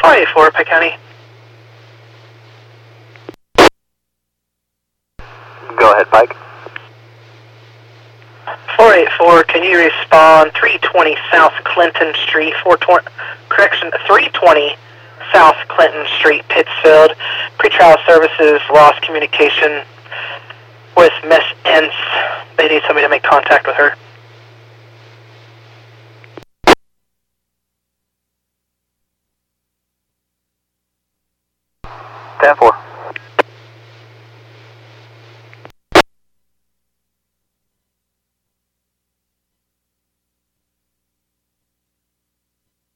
484, Pike County. Go ahead, Pike. 484, can you respond 320 South Clinton Street, 320 South Clinton Street, Pittsfield. Pretrial services, lost communication with Miss Ince. They need somebody to make contact with her. 10-4.